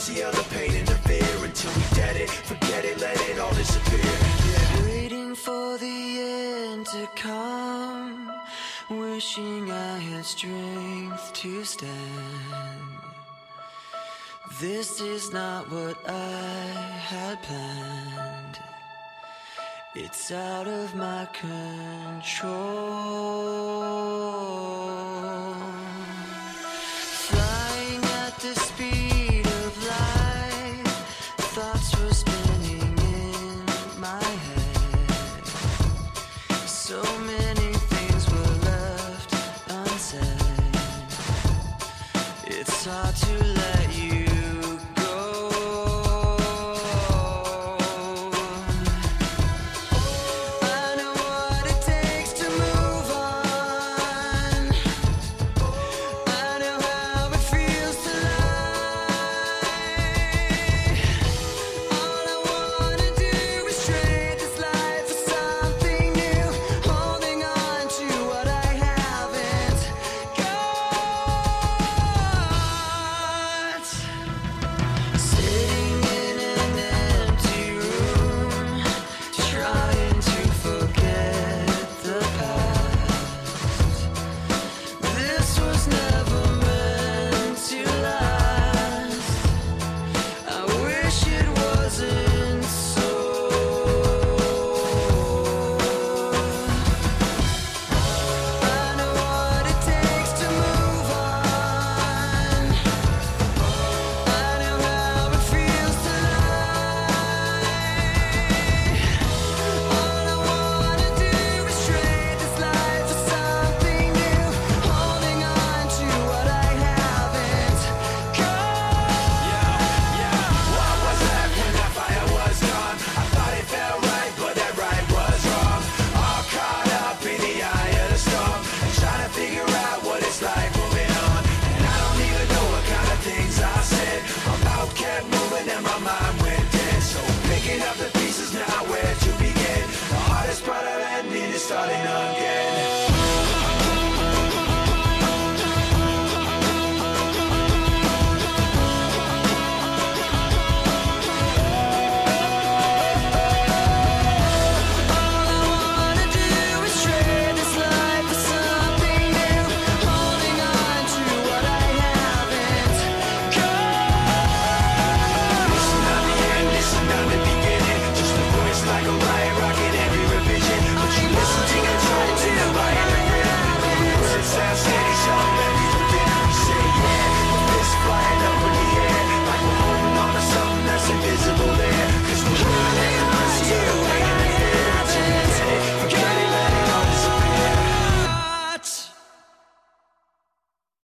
conceal the pain and the fear until we get it, forget it, let it all disappear. Waiting for the end to come, wishing I had strength to stand. This is not what I had planned. It's out of my control.